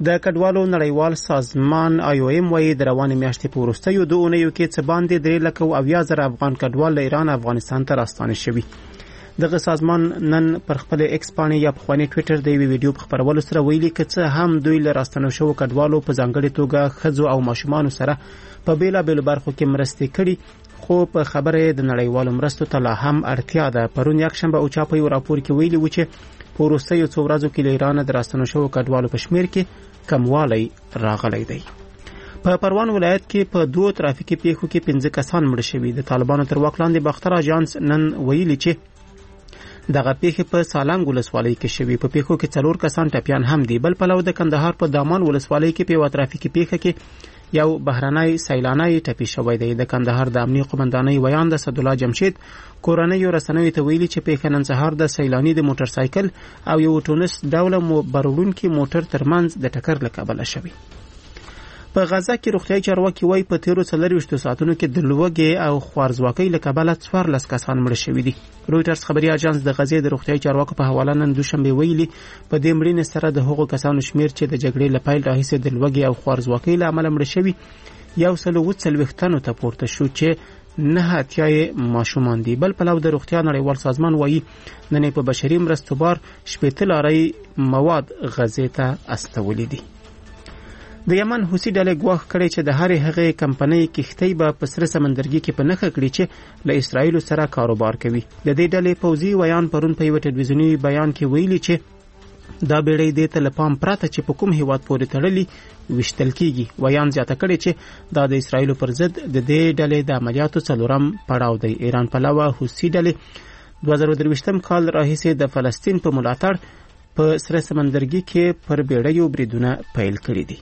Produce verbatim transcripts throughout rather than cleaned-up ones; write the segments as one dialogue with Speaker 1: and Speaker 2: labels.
Speaker 1: د کډوالو نړیوال سازمان آی او ایم وايي د روانې میاشتې په وروستیو دوه اونیو کې څه باندې درې لکه او اویا زره افغان کډوال له ایران افغانستان ته راستانه شوي. دغه سازمان نن پر خپل ایکس باندې یا په خواني ټوئیټر د یوې ویډیو په خبرولو سره ویلي چې څه هم دوی له راستانه شوو کډوالو په ځانګړي توګه ښځو او ماشومانو سره په بیلابېلو برخو کې مرستې کړي، خو په خبره د نړیوالو مرستو ته لا هم اړتیا ده. پرون یکشنبه اوچا په یو راپور کې ویلي و چې په وروستیو څو ورځو کې له ایران د راستانه شوو کډوالو په شمیر کې کموالی راغلی دی. په پروان ولایت کې په دوه ترافیکي پیښو کې پنځه کسان مړه شوي. د طالبانو تر واک لاندې باختر اژانس نن ویلي چې دغه پیښې په سالنګ ولسوالۍ کې شوي. په پیښو کې څلور کسان ټپیان هم دي. بل پلو د کندهار په دامان ولسوالۍ کې په یوه ترافیکي پیښه کې یو بهرنی سیلانی ټپي شوی دی. د کندهار د امنیه قومندانۍ ویان د اسدالله جمشید کورنیو رسنیو ته ویلي چې پیښه نن سهار د سیلانی د موټر سایکل او یو ټونس ډوله بروړونکي موټر ترمنځ د ټکر له کبله شوی. په غزه کې روغتیايي چارواکي وایي په تیرو څلرویشتو ساعتونو کې د لوږې او خوارځواکۍ له کبله څوارلس کسان مړه شوي دي. رویټرز خبري اژانس د غزې د روغتیايي چارواکو په حواله نن دوشنبه ویلي په دې مړینې سره د هغو کسانو شمیر چې د جګړې له پیل راهیسې د لوږې او خوارځواکۍ له امله مړه شوي یو سل اووه څلوېښت تنو ته پورته شو چې نه اتیا یې ماشومان دي. بل پلو د روغتیا نړیوال سازمان وایي نن په بشري مرستو بار شپېته لارۍ مواد غزې ته استولي دي. د یمن حوثي ډلې ګواښ کړی چې د هرې هغې کمپنۍ کښتۍ به په سره سمندرګي کې په نښه کړي چې له اسرائیلو سره کاروبار کوي. د دې ډلې پوځي ویان پرون په یوه ټلویزیوني بیان کې ویلي چې دا بیړۍ دې ته له پام پرته چې په کوم هیواد پورې تړلي ویشتل کیږي. ویان زیاته کړې چې دا د اسرائیلو پر ضد د دې ډلې د عملیاتو څلورم پړاو دی. ایران پلوه حوثي ډلې دوه زره درویشتم کال راهیسې د فلسطین په ملاتړ په سره سمندرګي کې پر بیړیو بریدونه پیل کړي دي.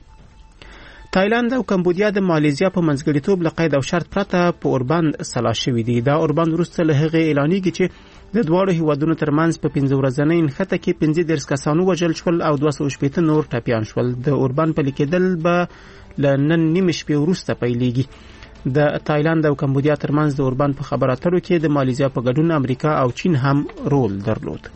Speaker 1: تایلند او کمبودیا د مالیزیا په منځګړیتوب له قید او شرط پرته په اوربند سلا شوي دي. دا اوربند وروسته له هغې اعلانیږي چې د دواړو هیوادونو ترمنځ په پنځه ورځنۍ نښته کې پنځه دېرش کسان ووژل شول او دوه سوه شپېته نور ټپیان شول. د اوربند پلي کېدل به له نن نیمې شپې وروسته پیلېږي. د تایلند او کمبودیا ترمنځ د اوربند په خبرو اترو کې د مالیزیا په ګډون امریکا او چین هم رول درلود.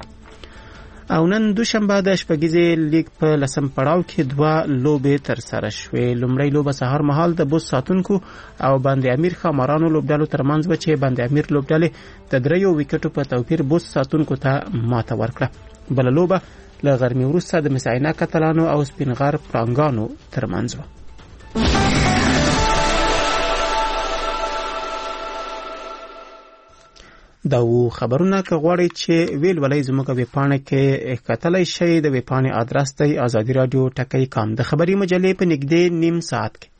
Speaker 1: او نن دوشنبه د شپږیزې لیګ په لسم پړاو کې دوه لوبې ترسره شوې. لومړۍ لوبه سهار مهال د بوس ساتونکو او باندې امیر ښامارانو لوبډلو ترمنځ وه چې باندې امیر لوبډلې د دریو ویکټو په توپیر بوس ساتونکو ته ماته ورکړه. بله لوبه له غرمې وروسته د مسعینه کتلانو او سپینغر پړانګانو ترمنځ وه. دا و خبرونه که غواړئ چې ویل ولای زموږ ویبپاڼه کې کتلی شئ. د ویبپاڼې آدرس دی ازادي راډیو ټکی کام. د خبري مجلې په نږدې نیم ساعت کې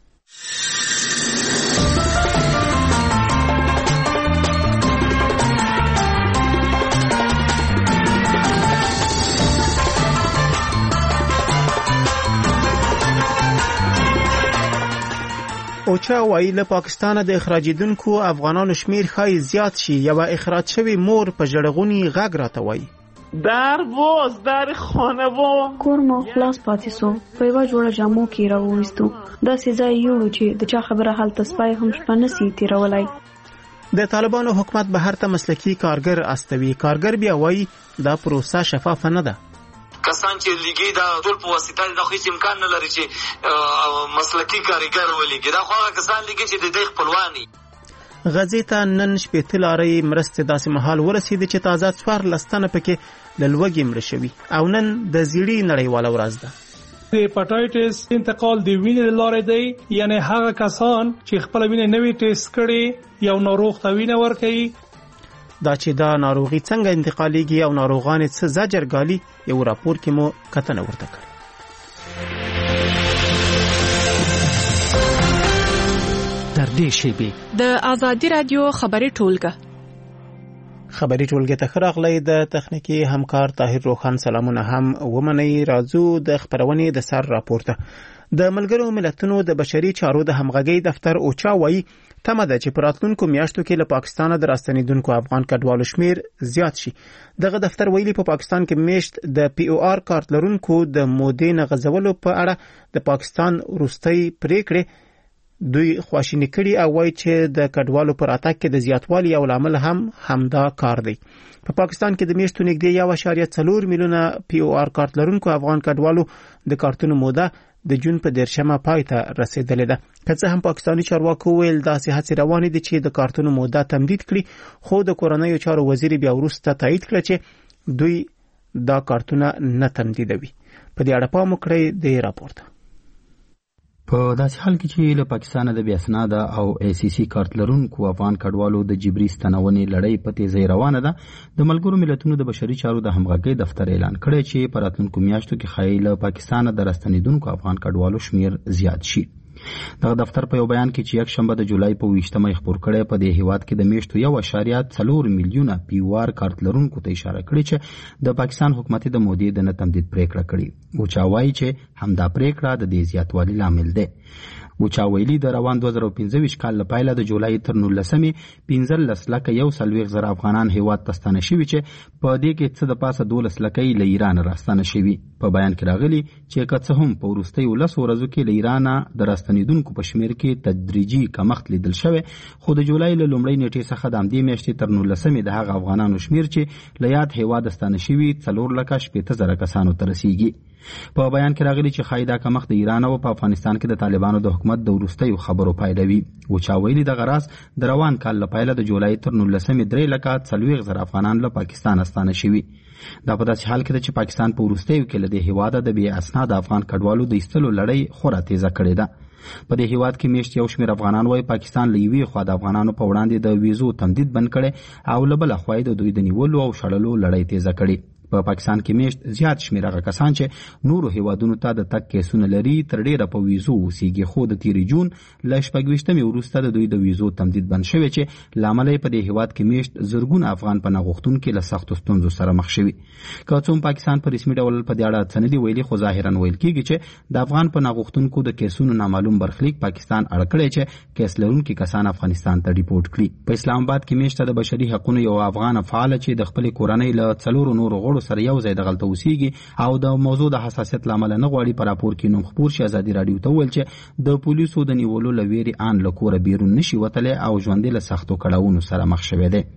Speaker 1: اوچا وایي له پاکستانه د اخراجېدونکو افغانانو شمیر ښایي زیات شي. یوه اخراج شوې مور په ژړغوني غږ راته وایي
Speaker 2: در باز در خانه و
Speaker 3: کور مو خلاص پاتې سو. په یوه جوړه جامو کې راوویستو. داسې ځای یوړو چې د چا خبره هلته سپی هم شپه نسي تېرولی.
Speaker 1: د طالبانو حکومت بهر ته مسلکي کارګر استوي. کارګر بیا وایي دا پروسه شفافه نه ده.
Speaker 4: کسان چې لګي دا ټول په واسطه د هیڅ امکان نه لري چې مسلکي کارګر ولګي. دا خو هغه کسان لګي چې د دې خپلواني.
Speaker 1: غزې ته نن شپېته لارۍ مرستې داسې مهال ورسېدې چې تازه څوارلس تنه پکې له لوږې مړه شوي او نن د زیړي نړیواله ورځ ده.
Speaker 5: د هپاټایټس انتقال د وینې له لارې دی، یعنی هغه کسان چې خپله وینه نوې ټیسټ کړي یو ناروغ ته وینه ورکوي.
Speaker 1: دا چې دا ناروغي څنګه انتقالیږي او ناروغان څه زجر ګالي یو راپور کې مو کتنه ورته کړې.
Speaker 6: تر دې شیبې
Speaker 7: د ازادي رادیو خبري ټولګه
Speaker 1: خبري ټولګه ته راغلی. د تخنیکی همکار طاهر روخان سلامونه هم ومنئ. راځو د خبرونې د سر راپورته. د ملګرو ملتونو د بشري چارو د همغږۍ دفتر اوچا وایي تمه ده چې په راتلونکو میاشتو کې له پاکستانه د راستنېدونکو افغان کډوالو شمیر زیات شي. دغه دفتر ویلي په پاکستان کې میشت د پی او آر کارت لرونکو د مودې نه غځولو په اړه د پاکستان وروستۍ پریکړې دوی خواشینی کړي او وایي چې د کډوالو پر اتاک کې د زیاتوالي او لامل هم همدا کار دی. په پا پاکستان کې د میاشتو نږدې یو اعشاریه څلور میلیونه پی او آر کارت لرونکو افغان کډوالو د کارتونو موده د جون په دیرشمه پای ته رسیدلې ده. که څه هم پاکستاني چارواکو ویل داسې هڅې روانې دي چې د کارتونو موده تمدید کړي، خو د کورنیو چارو وزیر بیا وروسته تایید کړ چې دوی دا کارتونه نه تمدیدوي. په دې اړه پام وکړئ د راپورته.
Speaker 8: په داسې حال کې چې له پاکستانه د بې اسناده او ای سی سی کارت لرونکو افغان کډوالو د جبري ستنونې لړۍ په تیزۍ روانه ده، د ملګرو ملتونو د بشري چارو د همغږۍ دفتر اعلان کړی چې په راتلونکو میاشتو کې ښایي له پاکستانه د راستنېدونکو افغان کډوالو شمیر زیات شي. دغه دفتر په یو بیان کې چې یک شنبه د جولای په ویشتمه خبر کړی په دې هیواد کې د میاشتو یو اعشاریه څلور میلیونه پی او آر کارت لرونکو ته اشاره کړې چې د پاکستان حکومت د مودې د نه تمدید پریکړه کړې او چا وایي چې همدا پریکړه د دې زیاتوالي لامل ده. و چا ویلي د روان دوه زره پنځه ویشت کال لپاره د جولای تر نولسمې پنځلس لکه یو سلويخ زره افغانان هیواد ته ستانه شوي چې په دې کې څه د پاسه دولس لکه له ایران راستانه شوي. په بیان کې راغلي چې که څه هم په وروستیو لسو ورځو کې له ایران د راستنېدونکو په شمیر کې تدریجي کمښت لیدل شوی، خو د جولای له لومړۍ نیټې څخه د همدې میاشتې تر نولسمې د هغه افغانانو شمیر چې له یاد هیواد ستانه شوي څلور لکه شپېته زره کسانو ته رسیږي. په بیان کې راغلي چې ښایي دا کمښت د ایران او په افغانستان کې د طالبانو د حکومت د وروستیو خبرو پایله وي. و چا ویلي دغه راز د روان کال له پیله د جولای تر نولسمې درې لکه څلوېښت زره افغانان له پاکستان ستانه شوي. دا په داسې حال کې ده چې پاکستان په وروستیو کې له دې هیواده د بې اسناده افغان کډوالو د ایستلو لړۍ خورا تیزه کړې ده. په دې هیواد کې میاشت یو شمېر افغانان وایي پاکستان له یوې خوا د افغانانو په وړاندې د ویزو تمدید بند کړی او له بله خوا د دوی د نیولو او شړلو لړۍ تیزه کړې. په پاکستان کې میاشت زیات شمېر هغه کسان چې نورو هیوادونو ته د تګ کیسونه لري تر ډیره په ویزو اوسیږي، خو د تیرې جون له شپږویشتمې وروسته د دوی د ویزو تمدید بند شوی چې له امله یې په دې هیواد کې میاشت زرګونه افغان پناه غوښتونکي له سختو ستونزو سره مخ شوي. که څه هم پاکستان په رسمي ډول په دې اړه څه نه دي ویلي، خو ظاهرا ویل کېږي چې د افغان پناه غوښتونکو د کیسونو نامعلوم برخلیک پاکستان اړ کړی چې کیس لرونکي کسان افغانستان ته ریپورټ کړي. په اسلام آباد کې میاشت د بشري حقوقو یو افغان فعال چې د خپل کورنۍ له څلورو نورو غړو سره یو ځای د ته اوسیږي او د موضوع د حساسیت لامل نه غواړي په راپور کې نوم خبر شي. ازادي رادیو ته ویل چې د پولیسو د نیولو لويري ان له کور بیرون نشي وتلی او ژوند له سختو کړهونو سره مخ شوی دی.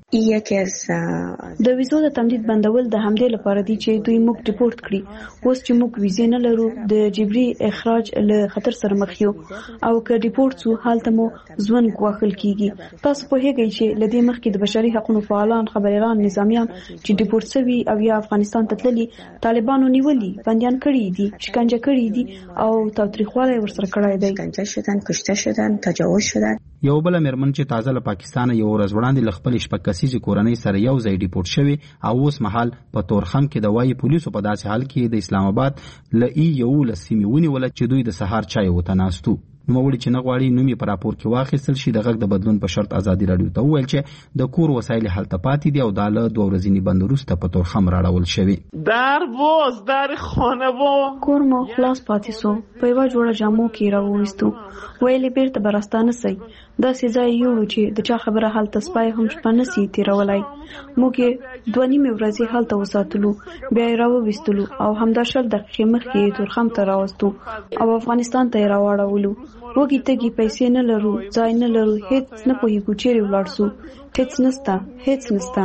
Speaker 3: د ویزو د تمدید بندول د همدې لپاره دی چې دوی موږ ریپورت کړي. اوس چې موږ ویزې نه لرو د جبري اخراج له خطر سره مخ یو او که ریپورت سو حالت مو ځوان غوښل کیږي. تاسو په هغه چې لدې مخکې د بشري حقوقو فعالان، خبريالان، نظامیان چې ریپورت شوی او یا افغانستان ته تللي طالبانو نیولي، بندیان کړي دي، شکنجه کړي دي او تاوتریخوالی ورسره کړی دی.
Speaker 9: شکنجه شدن، کشته شدن، تجاوز شدن.
Speaker 8: یو بل میرمن چې تازه له پاکستان یو ورځ وړاندې له خپل شپږ کسیزې کورنۍ سره یو ځای ډیپورټ شوی او اوس مهال په تورخم کې د وایي پولیسو په داسې حال کې د اسلام آباد له ای یو له سیمې ونیوله چې دوی د سهار چای وته ناستو. نوموړي چې نه غواړي نوم یې په راپور کې واخیستل شي د غږ د بدلون په شرط ازادي رادیو ته وویل چې د کور وسایل هلته پاتې دي او دا له دوه ورځني بند وروسته په تورخم راړول شوي.
Speaker 2: در باز در خانه و
Speaker 3: کور مو خلاص پاتې سو، په یوه جوړه جامو کې راوویستو. ویلې بیرته به راستانه سئ. داسې ځای یوړو چې د چا خبره هلته سپای هم شپه نسي تېرولی. موږ یې دوه نیمې ورځې هلته وساتلو، بیا یې راوویستلو او همدا شل دقیقې مخکې یې تورخم ته راوستو او افغانستان ته یې راواړولو. وږي تږي پیسې نه لرو، ځای نه لرو، هیڅ نه پوهېږو چیرې ولاړ سو. هیڅ نسته، هیڅ نسته.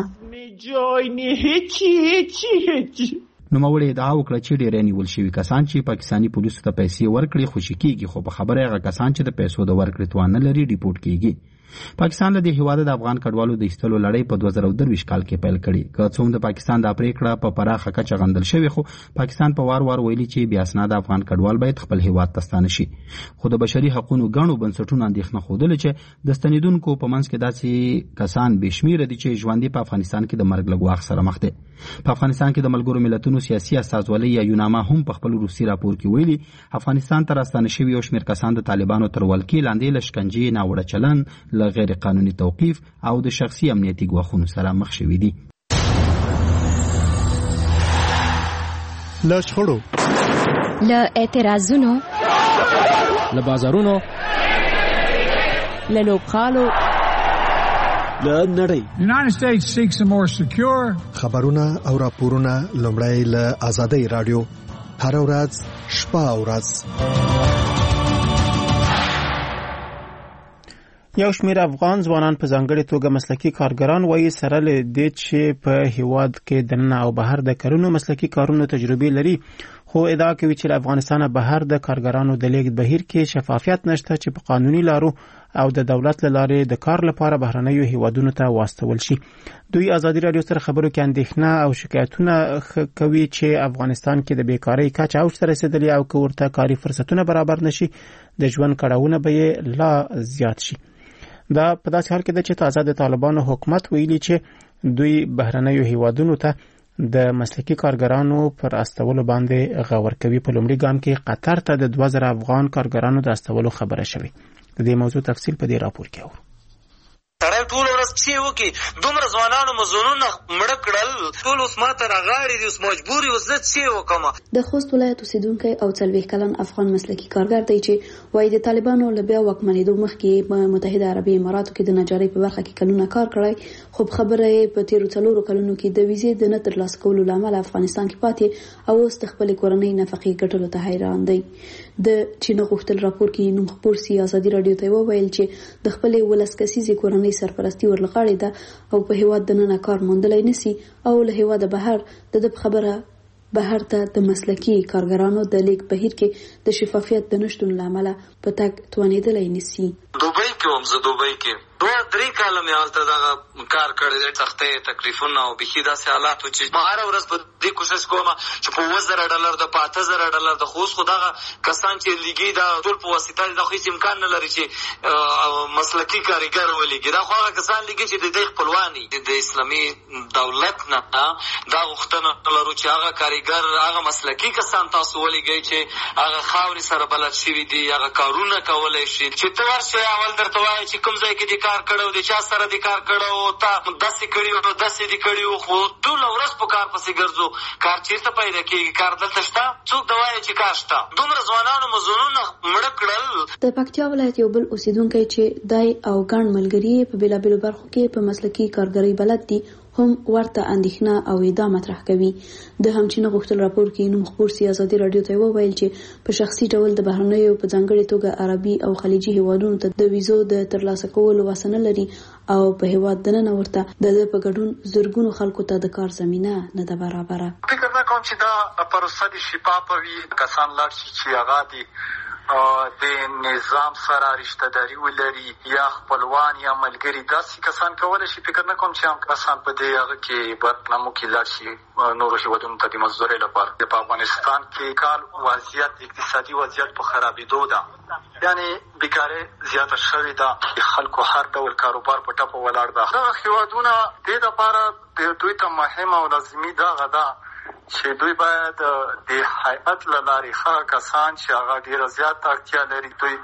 Speaker 2: جای نه، هیڅي هیڅي هیڅي.
Speaker 8: نوموړي ادعا وکړه چې ډېری نیول شوي کسان چې پاکستاني پولیسو ته پیسې ورکړي خوشي کېږي، خو په خبره هغه کسان چې د پیسو د ورکړې توان نه لري ریپورټ کېږي. پاکستان له دې هیواده د افغان کډوالو د ایستلو لړۍ په دوه زره درویشت کال کې پیل کړې. که څه هم د پاکستان دا پریکړه په پراخه کچه غندل شوې، خو پاکستان په وار وار ویلي چې بې اسناده افغان کډوال باید خپل هیواد ته ستانه شي. خو د بشري حقوقو ګڼو بنسټونو اندېښنه ښودلې چې د ستنېدونکو په منځ کې داسې کسان بې شمېره دي چې ژوندي په افغانستان کې د مرګ له ګواښ سره مخ دي. په افغانستان کې د ملګرو ملتونو سیاسي استازولۍ یا یوناما هم په خپل روسي راپور کې ویلي افغانستان ته راستانه شوي یو شمېر کسان د طالبانو تر ولکې لاندې له شکنجې، ناوړه چلن، له غیر قانوني توقیف او د شخصي امنیتي ګواښونو سره مخ شوي دي.
Speaker 10: له شخړو،
Speaker 11: له اعتراضونو،
Speaker 6: له بازارونو،
Speaker 11: له لوبغالو،
Speaker 10: له نړۍ.
Speaker 12: United States seeks a more secure.
Speaker 10: خبرونه او راپورونه لومړی له آزادۍ رادیو هر ورځ شپه او ورځ.
Speaker 1: یو شمېر افغان ځوانان په ځانګړې توګه مسلکي کارګران وایي سره له دې چې په هیواد کې دننه او بهر د کلونو مسلکي کارونو تجربه لري، خو ادعا کوي چې له افغانستانه بهر د کارګرانو د لیږد بهیر کې شفافیت نشته چې په قانوني لارو او د دولت له لارې د کار لپاره بهرنیو هیوادونو ته واستول شي. دوی ازادي رادیو سره خبرو کې اندېښنه او شکایتونه کوي چې افغانستان کې د بیکارۍ کچه اوج ته رسیدلې او که ورته کاري فرصتونه برابر نشي د ژوند کړاوونه به یې لا زیات شي. دا په داسې حال کې ده چې تازه د طالبانو حکومت ویلي چې دوی بهرنیو هیوادونو ته د مسلکي کارګرانو پر استولو باندې غور کوي. په لومړي ګام کې قطر ته د دوه زره افغان کارګرانو د استولو خبره شوې. د دې موضوع تفصیل په دې راپور کې اورو.
Speaker 4: سړی ټول ورځ پسې وکړي، دومره ځوانانو مزونونه مړه کړل، ټول اوس ما ته راغاړي دي، اوس مجبور یې اوس زه څه وکړم.
Speaker 3: د خوست ولایت اوسېدونکی او څلوېښت کلن افغان مسلکي کارګر دی چې وایي د طالبانو له بیا واکمنېدو مخکې په متحده عربي اماراتو کې د نجارۍ په برخه کې کلونه کار کړی، خو خبره یې په تېرو څلورو کلونو کې د ویزې د نه ترلاسه کولو له امله افغانستان کې پاتې او اوس د خپلې کورنۍ نفقې ګټلو ته حیران دی. د چین غوښتل راپور کې نوم خپور سي ازادي رادیو ته وویل چې د خپلې ولس کسیزې کورنۍ سرپرستي ورلغاړې ده او په هیواد دننه کار موندلی نسی او له هیواده بهر د د خبره بهر ته د مسلکي کارګرانو د لیږد بهیر کې د شفافیت د نشتون له امله په تګ توانېدلی نسی.
Speaker 4: دوبۍ کې هم زه دوبۍ کې دوه درې کاله مې هلته دغه کار کړی دی، سختۍ تکلیفونه او بیخي داسې حالات و چې ما هره ورځ په دې کوشش کوم چې په اووه زره ډالر د په اته زره ډالر د خو اوس خو دغه کسان چې لیږي دا ټول په واسطه دي، دا خو هېڅ امکان نه لري چې مسلکي کارګر ولیږي. دا خو هغه کسان لیږي چې د دوی خپلوان دي. د اسلامي دولت نه دا غوښتنه لرو چې هغه کارګر هغه مسلکي کسان تاسو ولیږئ چې هغه خاورې سره بلد شوي دي، هغه کارونه کولی شي چې ته ورشئ اول درته وایي چې کوم ځای کې دې کار کړی و، د چا سره دې کار کړی و، تا داسې کړي و داسې دې کړي و، خو ټوله ورځ په کار پسې ګرځو. کار چېرته پیدا کېږي؟ کار دلته شته؟ څوک د وایي چې کار شته؟ دومره ځوانانو مزونونه مړه کړل.
Speaker 3: د پکتیا ولایت یو بل اوسېدونکی چې دای او ګڼ ملګري په بېلابېلو برخو کې په مسلکي کارګرۍ بلد دي هم ورته اندېښنه او ادعا مطرح کوي. د همچین غوښتل راپور کې نوم خپور سي ازادي رادیو ته وویل چې په شخصي ډول د بهرنیو په ځانګړې توګه عربي او خلیجي هیوادونو ته د ویزو د ترلاسه کولو وسه نه لري او په هیواد دننه ورته د ده په ګډون زرګونو خلکو ته د کار زمینه نه ده برابره.
Speaker 13: فکر نه کوم چې دا پروسه دې شفافه وي، کسان لاړ شي چې هغه دي د نظام سره رشته داري ولري یا خپلوان یا ملګري، داسې کسان کولی شي. فکر نه کوم چې هم کسان په دې هغه کې برنامو کې لاړ شي نورو هیوادونو ته د مزدورۍ لپاره. په افغانستان کې کال وضعیت اقتصادي وضعیت په خرابېدو ده، یعنې بیکارۍ زیاته شوې ده، خلکو هر ډول کاروبار په ټپه ولاړ ده. دغه هیوادونه دې لپاره دوی ته مهم او لازمي دغه ده چې دوی باید د هیئت له لارې هغه کسان چې هغه ډېره زیاته اړتیا لري دوی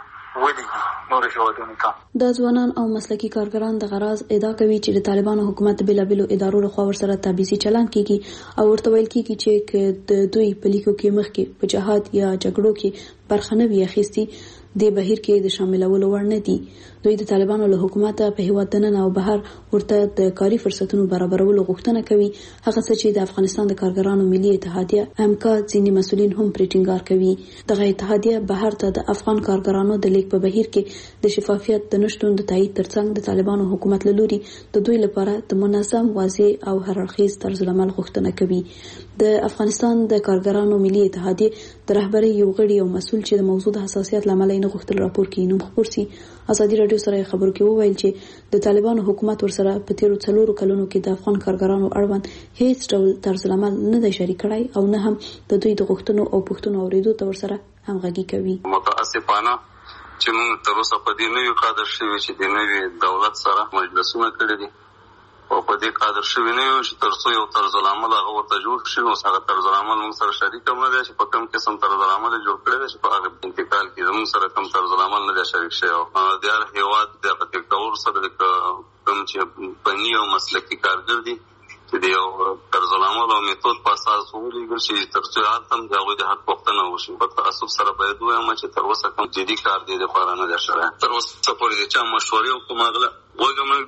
Speaker 13: ولېږي نورو هیوادونو ته.
Speaker 3: دا ځوانان او مسلکي کارګران د غراض ادعا کوي چې د طالبانو حکومت بېلابېلو ادارو لخوا ورسره تبعیضي چلند کېږي او ورته ویل کېږي چې که د دوی په لیکو کې مخکې په جهاد یا جګړو کې برخه نه وي اخیستي د بهیر کې د شاملولو وړ نه دي. دوی د طالبانو له حکومت په هیواد دننه او بهر ورته د کاري فرصتونو برابرولو غوښتنه کوي، هغه څه چې د افغانستان د کارګرانو ملي اتحادیه امکا ځینې مسؤلین هم پرې ټینګار کوي. دغه اتحادیه بهر ته د افغان کارګرانو د لیک په بهیر کې د شفافیت د نشتون د تایید ترڅنګ د طالبانو حکومت له لوري د دوی لپاره د منظم، واضح او هررخیز طرز العمل غوښتنه کوي. د افغانستان د کارګرانو ملي اتحادیه د رهبرۍ یو غړي او مسؤل چې د موضوع د حساسیت لامل نه غوښتل راپور کې نوم خپور سي ازادي رادیو سره خبرو کې وویل چې د طالبانو حکومت ورسره په تیرو څلورو کلونو کې د افغان کارګرانو اړوند هیڅ ډول طرز العمل نه دی شریک کړی او نه هم د دوی د غوښتنو او پوښتنو اوریدو ته ورسره همغږي کوي.
Speaker 14: متاسفانه چې موږ تر اوسه په دې نوي قادر شوي چې د نوي دولت سره مجلسونه کړي دي او په دې قادر شوي نه یو چې تر څو یو طرز العمل هغه ورته جوړ شي، نو هغه طرز العمل موږ سره شریک هم نه دی چې په کوم قسم طرز العمل جوړ کړی دی چې په هغه انتقال کې زموږ سره کوم طرز العمل نه دی شریک شوی. او د هر هېواد د په تکتور سره د کوم چې فني او مسلکي کارګر دي چې د یو طرز العمل او میتود په اساس ولیږل شي تر څو هلته د هغوی د حق پوښتنه وشي. په تاسف سره باید ووایم چې تر اوسه کوم جدي کار دی دپاره نه دی شوی، تر اوسه پورې د چا مشورې او کوم اغله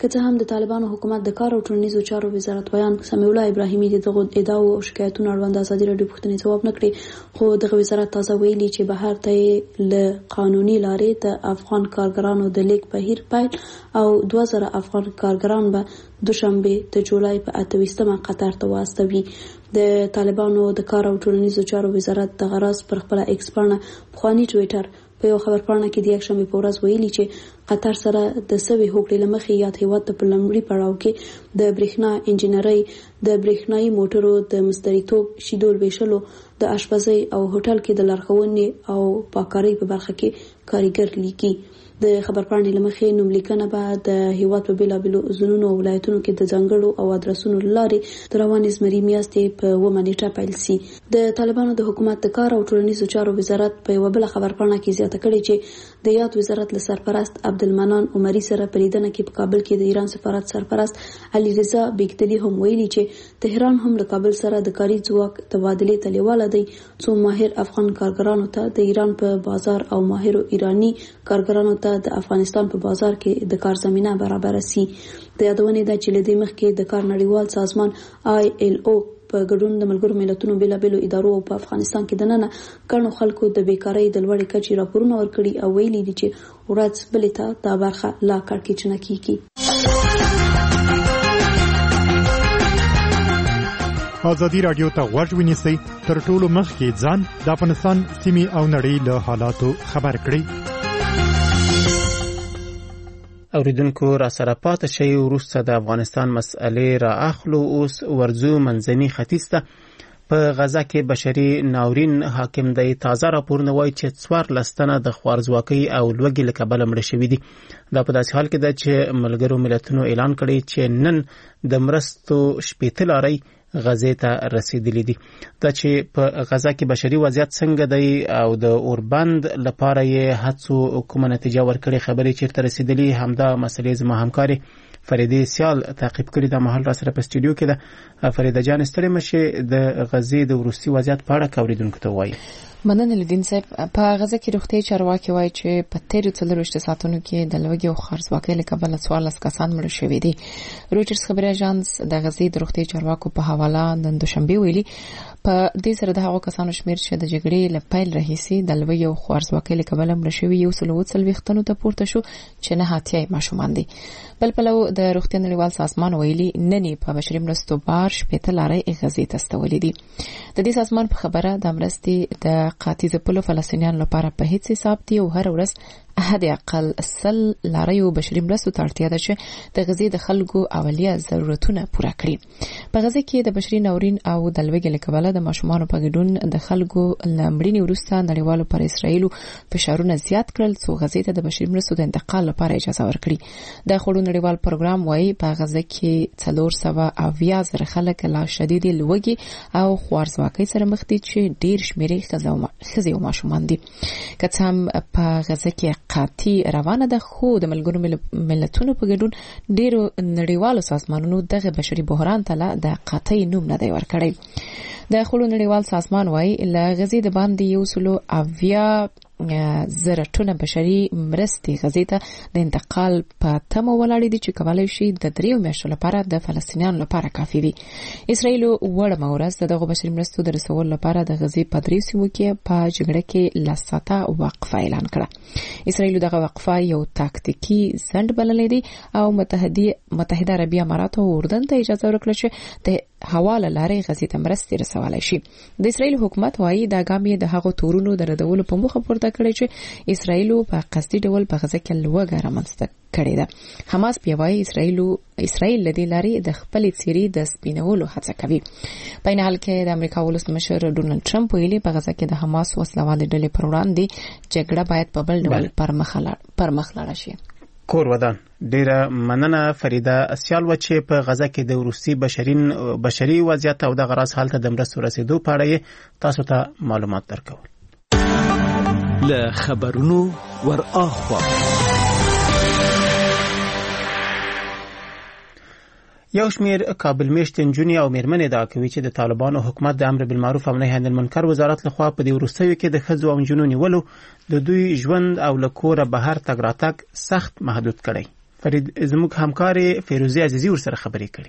Speaker 3: که څه هم د طالبانو حکومت د کار او ټولنیزو چارو وزارت ویان سمیع الله ابراهیمي دغه ادعاو او شکایتونو اړوند ازادي راډیو پوښتنې ځواب نکړي، خو دغه وزارت تازه ویلي چې بهر ته له قانوني لارې د افغان کارګرانو د لیک بهیر پیل او دوه زره افغان کارګران به دوشنبه د جولای په اتهویشتمه قطر ته واستوي. د طالبانو د کار او ټولنیزو چارو وزارت د غرض پر خپل ایکس پاڼه پخوانی ټویټر په یو خبرپاڼه کې د یکشنبه په ورځ ویلي چې قطر سره د سوي هوکړې لمخې یاد هیواد ته په لومړي پړاو کې د برېښنا انجینرۍ، د برېښنايي موټرو د مستریتوب، شیدول ویشلو، د اشپزۍ او هوټل کې د لارښوونې او پاککارۍ په برخه کې کارګر لیکي. د خبرپاڼې لمخې نوملیکنه به د هیواد په بیلابیلو ځایونو او ولایتونو کې د ځانګړو او ادرسونو لارې د روانې زمري میاشتې په اوومه نیټه پیل سي. د طالبانو د حکومت د کار او ټولنیزو چارو وزارت په یوه بله خبرپاڼه کې زیاته کړې چې د یاد وزارت له سرپرست عبدالمنان عمري سره په لیدنه کې په کابل کې د ایران سفارت سرپرست علي رضا بیگتلي هم ویلي چې تهران هم له کابل سره د کاري ځواک تبادلې ته لیواله دی څو ماهر افغان کارګرانو ته د ایران په بازار او ماهرو ایرانی کارګرانو ته د افغانستان په بازار کې د کار زمينه برابر سي. د یادونې ده چې لدې مخکې د کار نړیوال سازمان آی ایل او په ګډون د ملګرو ملتونو بیلابیلو ادارو په افغانستان کې دننه کڼو خلکو د بیکارۍ د لوړې کچې راپورونه ورکړي او ویلي دي چې ورځ بلې ته دا برخه لا کړکېچنه کیږي.
Speaker 15: ازادي راډیو ته غوږ ونیسئ، تر ټولو مخکې ځان د افغانستان سیمې او نړۍ له حالاتو خبر کړئ.
Speaker 1: اوریدونکو را سره پاتې شئ، وروسته د افغانستان مسئلې را اخلو. اوس ورځو منځني ختیځ ته. په غزه کې بشري ناورین حاکم دی. تازه راپورونه وایي چې څوارلس تنه د خوارځواکۍ او لوږې له کبله مړه شوي دي. دا په داسې حال کې ده چې ملګرو ملتونو اعلان کړی چې نن د مرستو شپېته لارۍ غزې ته رسیدلې دي. دا چې په غزه کې بشري وضعیت څنګه دی او د اوربند لپاره یې هڅو کومه نتیجه ورکړې خبرې چیرته رسیدلي، همدا مسئلې زما همکاري فریده سیال تعقیب کړي. د محل را سره په سټوډیو کې ده. فریده جان ستړي مشه د غزې د وروستي وضعیت په اړه کوریدونکو ته وایي.
Speaker 16: مننه لدین صاحب. په غزه کې روغتي چارواکي وایي چې په تیرو څلورویشت ساعتونو کې د لوږې او خوارځواکۍ له کبله څوارلس کسان مړه شوي دي. رویټرز خبري اژانس د غزې د روغتي چارواکو په حواله نن دوشنبه ویلي په دې سره د هغو کسانو شمیر چې د جګړې له پیل راهیسې د لوږې او خوارځواکۍ له کبله مړه شوي یو سل اووه څلوېښت تنو ته پورته شو چې نه اتیا یې ماشومان دي. بل پلو د روغتیا نړیوال سازمان ویلي نن په بشري مرستو بار شپېته لارۍ غزې ته استولې دي. د دې سازمان په خبره د مرستې د قاطي ځپلو فلسطینیانو لپاره په هیڅ حساب دي او هر ورځ حد اقل سل لاریو بشري مرستو ته اړتیا ده چې د غزې د خلکو اولیه ضرورتونه پوره کړي. په غزې کې د بشري ناورین او د لوږې له کبله د ماشومانو په ګډون د خلکو له مړینې وروسته نړیوالو پر اسرائیلو فشارونه زیات کړل څو غزې ته د بشري مرستو د انتقال لپاره اجازه ورکړي. د خوړو نړیوال پروګرام وايي په غزه کې څلور سوه اویا زره خلک له شدید لوږې او خوارځواکۍ سره مخ دي چې ډیر شمېر ښځې او ماشومان دي. که څه هم په غزه کې قاطي روانه ده، خو د ملګرو ملتونو په ګډون ډیرو نړیوالو سازمانونو دغه بشري بحران ته د قاطي نوم نه دی ورکړی. د خوړو نړیوال سازمان وايي له غزې د باندې یو سلو اویا زره ټنه بشري مرستې غزې ته د انتقال په تمه ولاړې دي چې کولای شي د دریو میاشتو لپاره د فلسطینیانو لپاره کافي وي. اسرائیل وړمه ورځ دغه بشري مرستو د رسولو لپاره د غزې په دریو سیمو کې په جګړه کې له ساعته وقفه اعلان کړه. اسرائیل دغه وقفه یو تاکتیکي ځنډ بللې دي او متحده متحده عربي امارات او اردن ته اجازه ورکړه چې د حواله لارې غزې ته مرستې رسولای شي. د اسرائیل حکومت وايي دا ګام یې د هغو تورونو د ردولو په موخه پورته کړی چې اسرائیل په قصدي ډول په غزه کې لوږه رامنځته کړې ده. حماس بیا وايي اسرائیل اسرائیل لدې لارې د خپلې څیرې د سپینولو هڅه کوي. په این حال کې د امریکا ولسمشر ډونالد ټرمپ ویلي په غزه کې د حماس وسلوالې ډلې پر وړاندې جګړه باید په بل ډول پر مخ لاړه شي.
Speaker 1: کور ودان ډیره مننه فریده سیال و چې په غزه کې د وروستي بشرین بشري وضعیت او د غراس حالت د مرستو رسیدو په اړه تاسو ته معلومات درکول.
Speaker 17: له خبرونو ور اخوا
Speaker 1: یو شمیر کابل میشت نجونې او میرمنې ادعا کوي چې د طالبانو حکومت د امر بالمعروف او نهي عن المنکر وزارت لخوا په دې وروستیو کې د ښځو او نجونو نیولو د دوی ژوند او له کوره بهر تګ راتګ سخت محدود کړی. فرید زموږ همکار فیروزی عزیزی ورسره خبرې کړي.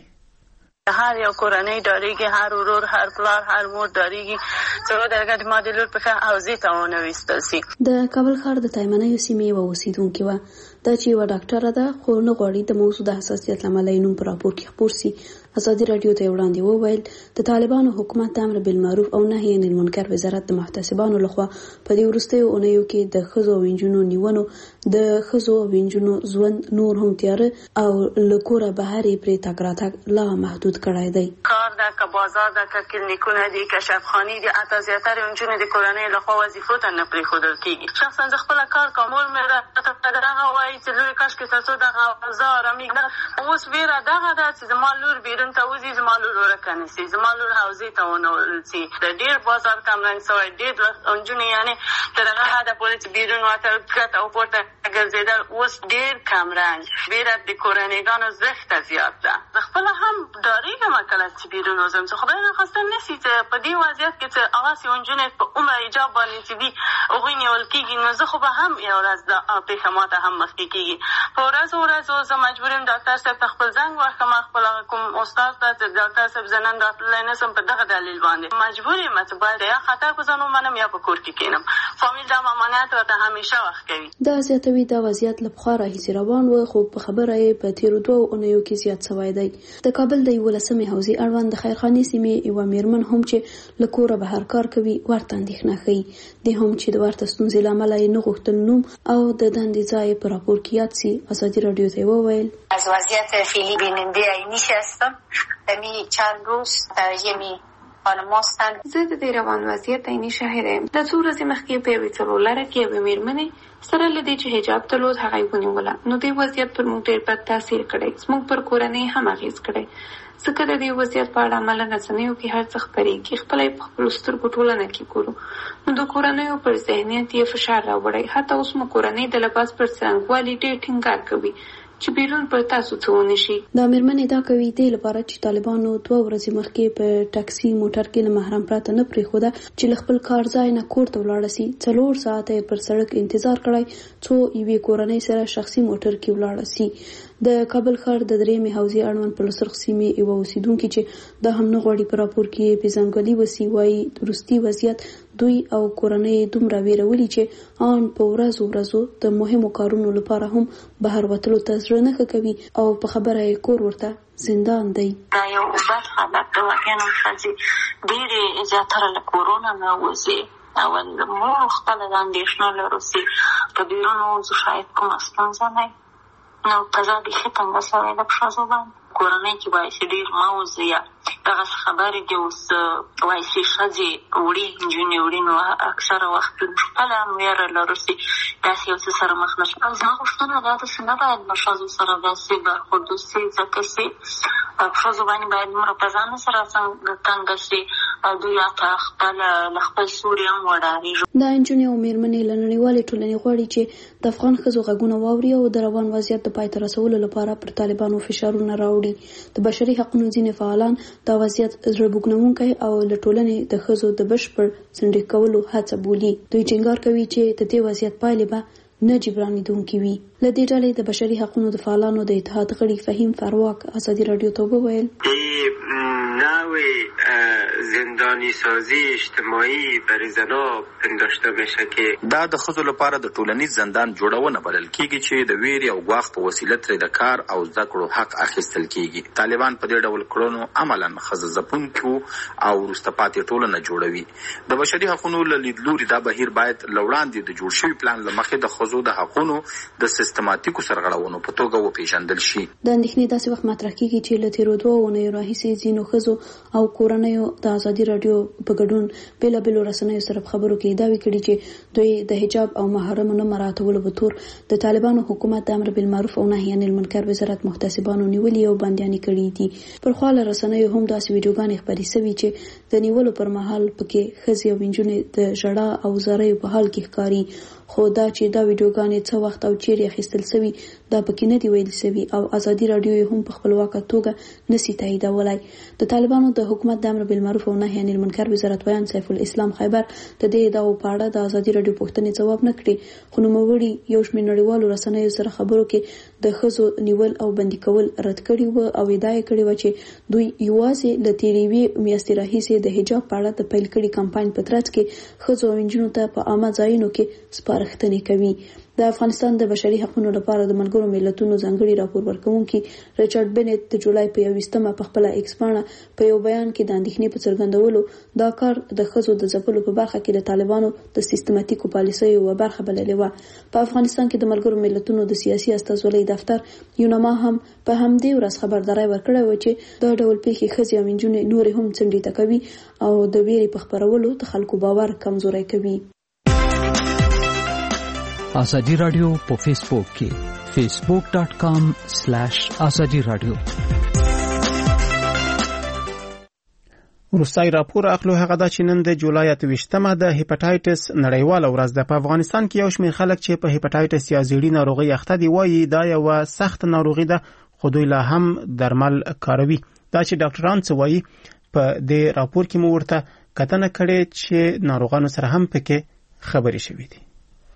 Speaker 18: هر یو کورنۍ داریږي، هر ورور، هر پلار، هر مور داریږي چې درګه د ماده لور په حوزې ته ونويستل شي.
Speaker 3: د کابل ښار د تایمنیو سیمې و اوسیدونکو و دا چې و ډاکټر ده خو نه غواړي د موضوع د حساسیت لامل یې نوم پر راپور کې خبر سي. ازادي رادیو ته وړاندې وویل د طالبانو حکومت د امر بالمعروف او نهي عن المنکر وزارت د محتسبانو لخوا په دې وروستیو اونیو کې د خزو او انجونو نیونو د خزو او انجونو ژوند نور هم تیار او لکوره بهري پرې تګ راتګ لا محدود کړای دی.
Speaker 18: کار ده که بازار ده که کلینیکونه دي که شفاخانې دي، اته زیاتره انجونو د کورنۍ لخوا وظیفو ته نه پرېښودل کېږي. شخصا زه خپله کار کوم، مور مې راته دغه وایي چې لورې کاشکې تر څو دغه اوضاع ارامېږي. اوس ویره دغه ده چې زما لور بیرون ته وځي، زما لور ورکه نه شي، زما لور حوزې ته ونه وړل شي. د ډېر بازار کمرنګ شوی، ډېر انجونې یعنې تر هغه حده پورې چې بیرون وتل کښته او پورته ګرځېدل اوس ډېر کمرنګ. ویره د کورنیګانو زښته زیات ده. زه خپله هم ډارېږم کله چې بیرون وځم، چې خدای ناخواسته نه شي چې په دې وضعیت کې چې هغسې انجونې په عمر حجاب باندې چې دي هغوی نیول کېږي، نو زه خو به هم یو ورځ دا پېښه ماته هم مخکې کېږي. په ورځو ورځو زه مجبور یم ډاکټر صاحب ته خپل زنګ وکړم، خپل کوم استاد ته چې ډاکټر صاحب زه نن راتللی نه شم په دغه دلیل باندې مجبور یم چې باید یا خطر په ځان ومنم یا په کور کې کښېنم. فامیل دا ممانعت راته همیشه وخت کوي.
Speaker 3: دا زیاتوي دا وضعیت له پخوا راهیسې روان و، خو په خبره یې په تېرو دوو اونیو کې زیات سوی دی. د کابل د یولسمې حوزې اړوند د خیرخانې سیمې یوه میرمن هم چې له کوره بهر کار کوي ورته اندېښنه ښیي. دې هم چې د ورته ستونزې له امله یې نه غوښتل نوم او د دندې ځای په راپور کې یاد سي. ازادي رادیو ته وویل
Speaker 9: از وضعیت فعلی بیننده عینیش هستم. دمی چند روز ترجمه خانم هستن.
Speaker 19: زه د دې روان وضعیت عیني شاهد یم. د څو ورځې مخکې په یوې څلورلاره کې یوې میرمنې سره له دې چې حجاب درلود هغه یې ونیوله، نو دې وضعیت پر موږ ډېر بد تاثیر کړی، زموږ پر کورنۍ هم اغېز کړی. ځکه د دې وضعیت په اړه عملا رسنیو کې هر څه خپرېږي، خپله یې په خپلو سترګو ټولنه کې ګورو، نو د کورنیو پر ذهنیت یې فشار راوړی. حتی اوس مو کورنۍ د لباس پر څرنګوالي ډېر ټینګار کوي چې بیرون پر تاسو څه ونه شي.
Speaker 3: دا میرمنې دا کوي دې لپاره چې طالبانو دوه ورځې مخکې په ټاکسي موټر کې له محرم پرته نه پرېښوده چې له خپل کار ځای نه کور ته ولاړه سي. څلور ساعته یې پر سړک انتظار کړی څو یوې کورنۍ سره شخصي موټر کې ولاړه سي. د کابل ښار د درېیمې حوزې اړوند په لسرخ سیمې یوه اوسیدونکي چې دا هم نه غواړي په راپور کې پېژندګلوي وسي وایي وروستي وضعیت دوی او کورنۍ دومره ویرولي چې آن په ورځو ورځو د مهمو کارونو لپاره هم بهر وتلو ته زړه نه ښه کوي او په خبره یې کور ورته زندان دی.
Speaker 18: دا یو بد خبر ده. واقعا ښځې ډېرې زیاتره له کورونه نه وځي او موږ خپله د اندېښنه لرو چې په بیرون وځو شاید کومه ستونزه نه وي. نو قضا بیخي تنګه شوې ده په ښځو باندې. کورنۍ کې وایي چې ډېر مه وځي یا دغسې خبرې دي. اوس وایي چې ښځې وړي نجونې وړي، نو اکثره وخت خپله هم ویره لرو چې داسې یو څه سره مخ نه شي. زما غوښتنه دا ده چې نه باید له ښځو سره داسې برخورد وشي، ځکه چې په ښځو باندې باید دومره په ځان سره تنګه شي دوی حتی خپله له خپل سوري هم وډارېږي.
Speaker 3: دا نجونې او میرمنې له نړیوالې ټولنې غواړي چې د افغان ښځو غږونه واوري او د روان وضعیت د پای ته رسولو لپاره پر طالبانو فشارونه راوړي. د بشري حقوقو ځینې فعالان دا وضعیت زړه بوږنونکی او له ټولنې د ښځو د بشپړ څنډې کولو هڅه بولي. دوی ټینګار کوي چې د دې وضعیت پایلې به نه جبرانېدونکې وي. له دې ډلې د بشري حقوقو د فعالانو د اتحاد غړي فهیم فرواک ازادي رادیو ته وویل
Speaker 20: نوع زندانی سازی اجتماعی برای زنا پنداشته میشه که
Speaker 21: دا د ښځو لپاره د ټولنیز زندان جوړونه بلل کیږي چې د ویرې او ګواښ په وسیله ترې د کار او زده کړو حق اخیستل کیږي. طالبان په دې ډول کړنو عملاً ښځه ځپونکو او وروسته پاتې ټولنه جوړوي. د بشري حقوقو له لیدلوري دا بهیر باید له وړاندې د جوړ شوي پلان له مخې د ښځو د حقوقو د سیستماتیکو سرغړونو په توګه وپېژندل شي.
Speaker 3: د اندېښنې داسې وخت مطرح کیږي چې له تېرو دوو اونیو راهیسې ځینو ښځو او کورنیو د ازادي رادیو په ګډون بېلابېلو رسنیو سره په خبرو کې دعوې کړي چې دوی د حجاب او محرمو نه مراعاتولو په تور د طالبانو حکومت د امر بالمعروف او نهي عن المنکر وزارت محتسبانو نیولي او بندیانې کړي دي. پر خوا له رسنیو هم داسې ویډیوګانې خپرې سوي چې د نیولو پر مهال پکې ښځې او نجونې د ژړا او زاریو په حال کې ښکاري، خو دا چې دا ویډیوګانې څه وخت او چیرې اخیستل شوي دا پکې نه دی ویل شوي او ازادي رادیو هم په خپلواکه توګه نشي تاییدولای. د طالبانو د حکومت د امر بالمعروف او نهي عن المنکر وزارت ویان سیف الاسلام خیبر د دې دغو په اړه د ازادي رادیو پوښتنې ځواب نه کړي، خو نوموړي یو شمېر نړیوالو رسنیو سره خبرو کې د ښځو نیول او بندي کول رد کړي وو او ادعا یې کړې وه چې دوی یوازې له تېرې یوې میاشتې راهیسې د حجاب په اړه د پیل کړي کمپاین په ترڅ کې ښځو او نجونو ته په عامه ځایونو کې سپارښتنې کوي. د افغانستان د بشري حقوقو لپاره د ملګرو ملتونو ځانګړي راپور ورکوونکي ریچارډ بنت د جولای په یوویشتمه په خپله ایکس پاڼه په یو بیان کې د اندېښنې په څرګندولو دا کار د ښځو د ځپلو په برخه کې د طالبانو د سیستماتیکو پالیسیو یوه برخه بللې وه. په افغانستان کې د ملګرو ملتونو د سیاسي استازولۍ دفتر یونما هم په همدې ورځ خبرداری ورکړی و چې دا ډول پیښې ښځې او نجونې نورې هم څنډې کوي او د ویرې په خپرولو د خلکو باور کمزوری کوي.
Speaker 17: ازادي رادیو په فیسبوک کې فیسبوک ډاٹ کام سلیش ازادي رادیو.
Speaker 1: وروستی راپور اخلو هغه دا چې نن د جولای اتویشتمه د هیپاټایټس نړیواله ورځ ده. په افغانستان کې یو شمېر خلک چې په هیپاټایټس یا زیړي ناروغي اخته دي وایي دا یوه سخت ناروغي ده خو دوی لا هم درمل کاروي. دا چې ډاکټران څه وایي په دې راپور کې مو ورته کتنه کړې چې ناروغانو سره هم پکې خبرې شوې دي.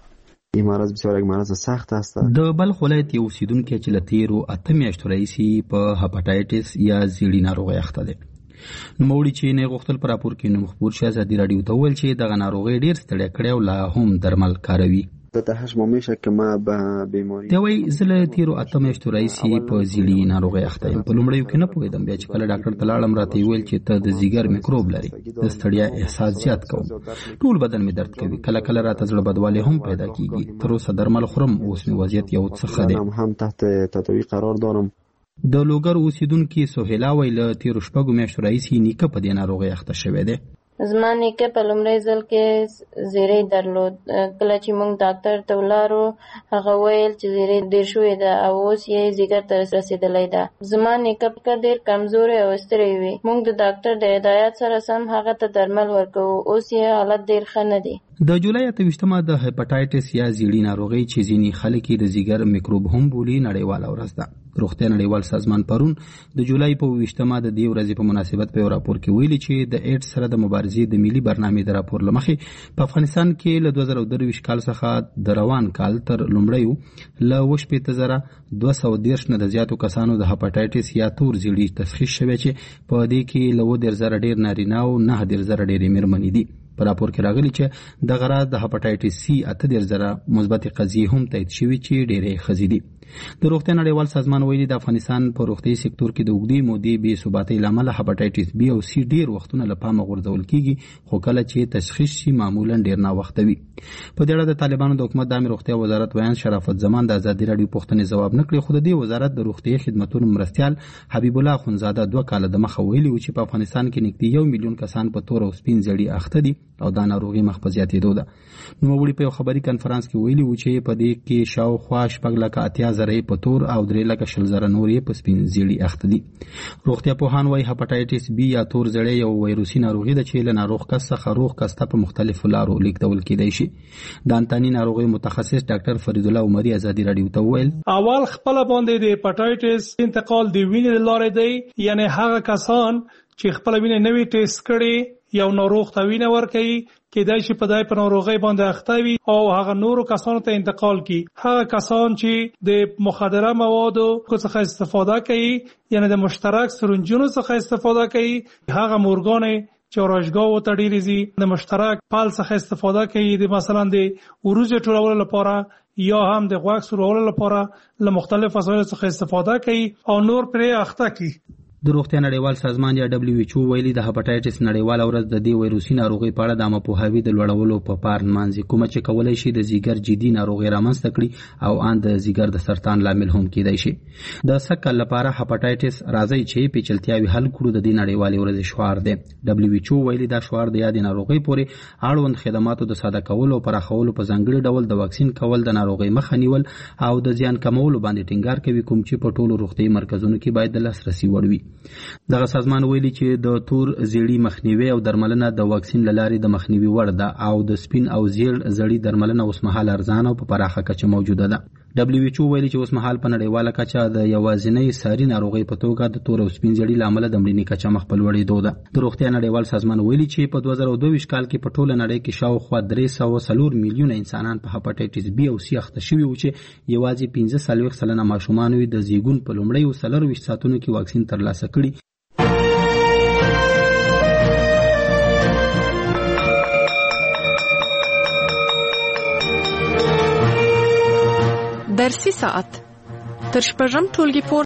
Speaker 5: این مرض بسیار یک مرض سخت است.
Speaker 8: د بلخ ولایت یو اوسیدونکی چې له تیرو اته میاشتو راهیسې په هپاټایټس یا زیړي ناروغۍ اخته دی. نوموړي چې نه غوښتل په راپور کې نوم خپور شي ازادي رادیو ته وویل چې دغه ناروغۍ ډېر ستړی کړی او لا هم درمل کاروي.
Speaker 5: تا هشت ماه میشه که ما به بیماری
Speaker 8: دی وایي زه له تیرو اته میاشتو راهیسې په زیړي ناروغۍ اخته یم. په لومړیو کې نه پوهېدم، بیا چې کله ډاکټر ته لاړم راته یې ویل چې ته د ځیګر میکروب لري. د ستړیا احساس زیات کوم، ټول بدن مې درد کوي، کله کله راته زړه بدوالی هم پیدا کیږي. تر اوسه درمل خورم، اوس مې وضعیت یو څه ښه دی.
Speaker 5: هم تحت تداوی قرار دارم.
Speaker 8: د لوګر اوسیدونکي سهیلا وایي له تیرو شپږو میاشتو راهیسې نیکه په دې ناروغۍ اخته شوی دی.
Speaker 22: زما نیکه په لومړي ځل کې زیری درلود. کله چې موږ ډاکټر ته ولاړو هغه ویل چې زیری ډېر شوې ده او اوس یې ځیګر ته رسېدلی ده. زما نیکه ډېر کمزوری او ستړی وي. موږ د ډاکټر د هدایت سره سم هغه ته درمل ورکوو. اوس یې حالت ډېر ښه نه دی.
Speaker 8: د جولای اتویشتمه د هپاټایټس یا زیړي ناروغۍ چې ځینې خلک یې د ځیګر میکروب هم بولي نړیواله ورځ ده. روغتیا نړیوال سازمان پرون د جولای په اوویشتمه د دې ورځې په مناسبت په یو راپور کې ویلي چې د ایډز سره د مبارزې د ملي برنامې د راپور له مخې په افغانستان کې له دوه زره درویشت کال څخه د روان کال تر لومړیو له اووه شپېته زره دوه سوه دېرش نه د زیاتو کسانو د هپاټایټس یا تور زیړي تشخیص شوی چې په دې کې له اووه دېرش زره ډېر نارینه او نهه دېرش زره ډېرې مېرمنې دي. په راپور کې راغلي چې دغه راز د هپاټایټس سی اته دېرش زره مثبتې قضیې هم تایید شوي چې ډېرې ښځې دي. د روغتیا نړیوال سازمان ویلي د افغانستان په روغتیايي سکتور کې د اوږدې مودې بې ثباتۍ له امله هپاټایټس بي او سی ډېر وختونه له پامه غورځول کېږي، خو کله چې تشخیص شي معمولا ډېر ناوخته وي. په دې اړه د طالبانو د حکومت د عامې روغتیا وزارت ویان شرافت زمان د ازادي راډیو پوښتنې ځواب نه کړي، خو د دې وزارت د روغتیايي خدمتونو مرستیال حبیب الله اخندزاده دوه کاله د مخه ویلي و چې په افغانستان کې نږدې یو میلیون کسان په تور او سپین زیړي اخته دي او دا ناروغي مخ په زیاتېدو ده. نوموړي په یو خبري کنفرانس کې ویلي و چې په دې کې شاوخوا شپږ لکه اتیا زره په تور او درې لکه شل زره نور یې په سپین زیړي اخته دي. روغتیا پوهان وایي هپاټایټس بي یا تور زیړی یو ویروسي ناروغي ده چې له ناروغ کس څخه روغ کس ته په مختلفو لارو لیږدول کېدای شي. د انتاني ناروغي متخصص ډاکټر فرید الله عمري ازادي راډیو ته وویل
Speaker 23: اول خپل باندې د هپاټایټس انتقال د وینې لارې دی، یعنی هغه کسان چې خپل وینې نوې ټیسټ کړي یو ناروغ ته وینه ورکوي کېدای شي په دای په ناروغۍ باندې اخته وي او هغه نورو کسانو ته انتقال کړي. هغه کسان چې د مخدره موادو څخه استفاده کوي یعنی د مشترک سرنجونو څخه استفاده کوي، هغه مورګانې چې اوراشګاو ته ډېرې ځي د مشترک پال څخه استفاده کوي، د مثلا د وروځو ټولولو لپاره یا هم د غوږ سورولو لپاره له مختلف وسایلو څخه استفاده کوي او نور پرې اخته کوي.
Speaker 8: د روغتیا نړیوال سازمان یا دبليو ایچ او ویلي د هپاټایټس نړیواله ورځ د دې ویروسي ناروغۍ په اړه د عامه پوهاوي د لوړولو په پار نمانځي، کومه چې کولی شي د ځیګر جدي ناروغۍ رامنځته کړي او ان د ځیګر د سرطان لامل هم کېدای شي. د سږ کال لپاره هپاټایټس راځي چې پیچلتیاوې حل کړو د دې نړیوالې ورځې شعار دی. دبليو ایچ او ویلي دا شعار د یادې ناروغۍ پورې اړوند خدماتو د ساده کولو او پراخولو په ځانګړي ډول د واکسین کول، د ناروغۍ مخه نیول او د زیان کمولو باندې ټینګار کوي، کوم چې په ټولو روغتیايي مرکزونو کې باید د لاسرسي وړ وي. دغه سازمان ویلي چې د تور زیړي مخنیوي او درملنه د واکسین لارې د مخنیوي وړ ده او د سپین او زیړ زړی درملنه اوس مهال ارزانه او په پراخه کچه موجوده ده. دبليو ایچ او ویلي چې اوس مهال په نړیواله کچه د یوازینۍ ساري ناروغي په توګه د تور او سپین زیړي لامل د مړینې کچه مخ په لوړېدو ده. د روغتیا نړیوال سازمان ویلي چې په دوه زره دوه ویشت کال کې په ټوله نړۍ کې شاوخوا درې سوه څلور میلیونه انسانان په هپاټایټس بي او سي اخته شوي وو چې یوازې پنځه څلوېښت سلنه ماشومان یې د زیږون په لومړیو څلرویشت ساعتونو کې واکسین ترلاسه کړي.
Speaker 2: درسي ساعت تر شپږم ټولګي پورې